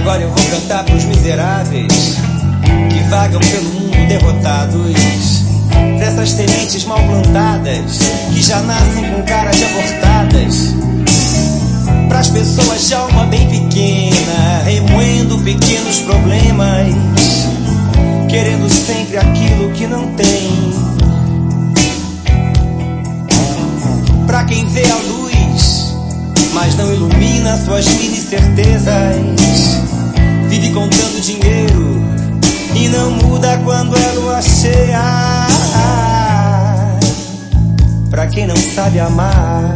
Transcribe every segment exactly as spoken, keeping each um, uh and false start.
Agora eu vou cantar pros miseráveis que vagam pelo mundo derrotados, pra essas sementes mal plantadas que já nascem com cara de abortadas, pras pessoas de alma bem pequena, remoendo pequenos problemas, querendo sempre aquilo que não tem. Pra quem vê a luz, mas não ilumina suas mini certezas, vive contando dinheiro e não muda quando é lua cheia. Pra quem não sabe amar,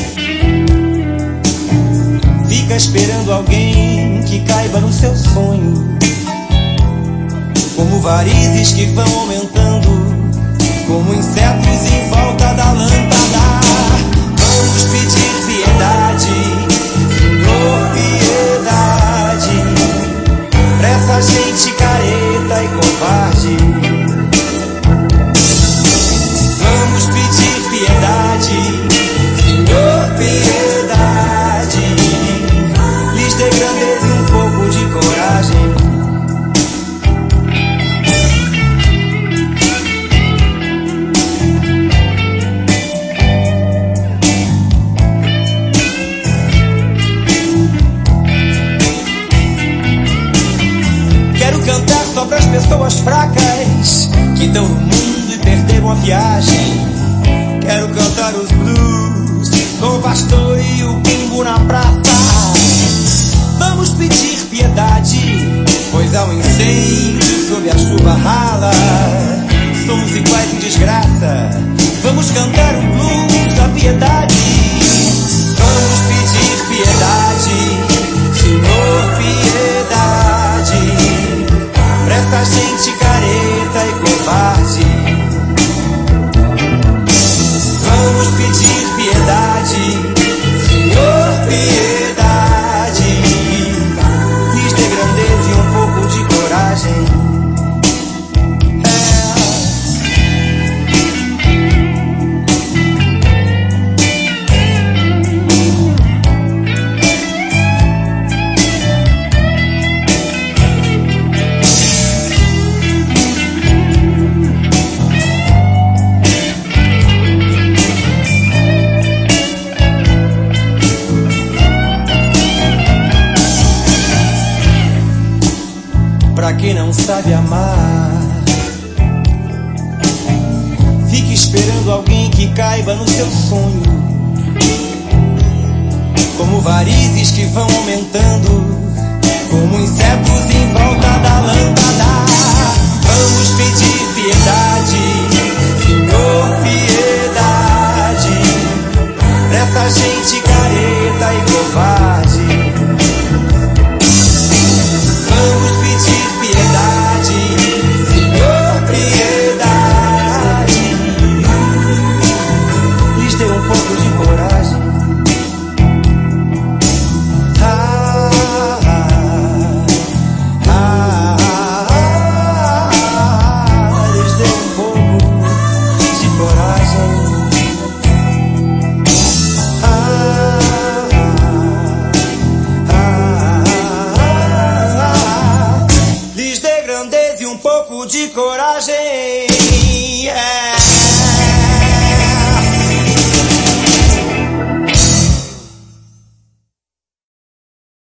fica esperando alguém que caiba no seu sonho, como varizes que vão aumentando, como insetos em volta da lâmpada. Vamos pedir piedade, Senhor, piedade, pra essa gente careta e covarde. Vamos pedir piedade, Senhor, piedade, lhes dê grandeza e um pouco de coragem. Cantar só pras pessoas fracas que estão no mundo e perderam a viagem. Quero cantar os blues com o pastor e o bimbo na praça. Vamos pedir piedade, pois há um incêndio sob a chuva rala. Somos iguais em desgraça. Vamos cantar o blues da piedade. Vamos pedir piedade, Senhor, piedade, pra essa gente careta e covarde. Vamos pedir piedade, Senhor, piedade, lhes dê grandeza e um pouco de coragem. Pra quem não sabe amar, fique esperando alguém que caiba no seu sonho, como varizes que vão aumentando, como insetos em volta da lâmpada. Vamos pedir piedade, Senhor, piedade, pra essa gente careta e covarde. Vamos pedir piedade, Senhor, piedade, lhes dê um pouco de coragem. Ah, ah, ah, ah, ah, lhes dê um pouco de coragem. Ah, ah, lhes dê grandeza e um pouco de coragem.